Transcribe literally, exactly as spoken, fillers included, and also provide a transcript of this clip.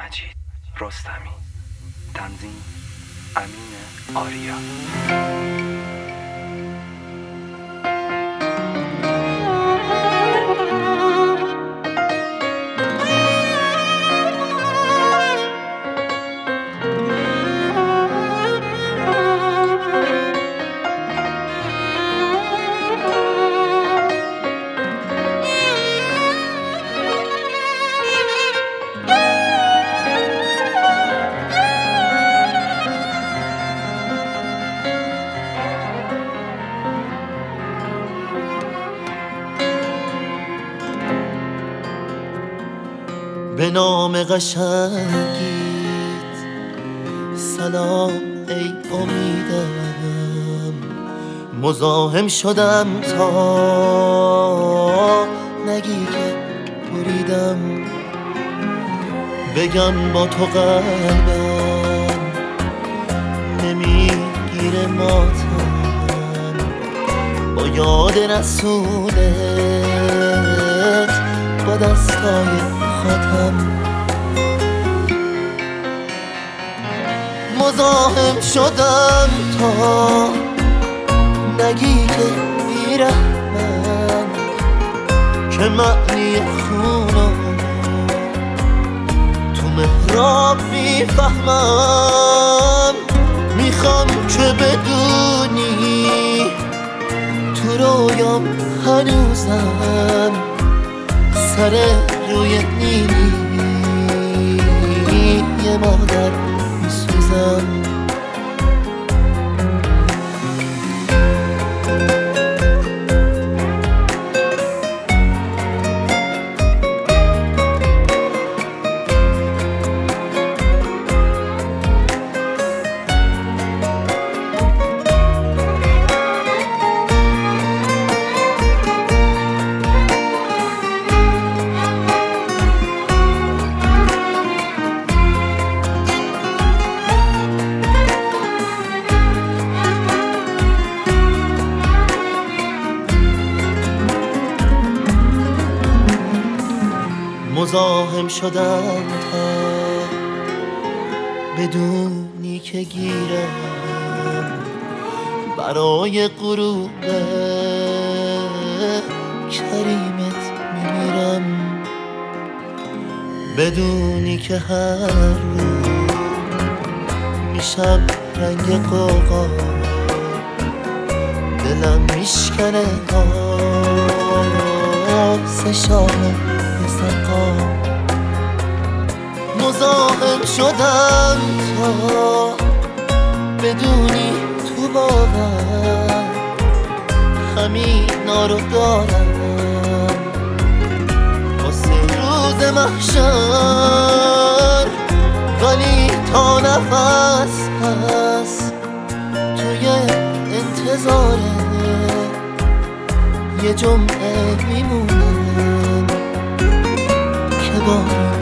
مجید رستمی. تنظیم امین آریا. به نام قشنگیت سلام ای امیدم، مزاحم شدم تا نگی که بریدم. بگم با تو قلبم نمیگیره ماتم، با یاد رسولت با دستای خاتم. مزاحم شدم تا نگی که بیرحمم، که معنی خونم تو محراب میفهمم. میخوام که بدونی تو رویام هنوزم سر روی نیلی یه مادر میسوزم. مزاحم شدم تا بدونی که گیرم برای غروب کریمت میمیرم. بدونی که هر روز میشم رنگ قوقا، دلم میشکنه سه شام مزاحم شدم تا بدونی تو باور همینا رو دارم واسه روز محشر. ولی تا نفس هست توی انتظاره یه جمعه میمونم که با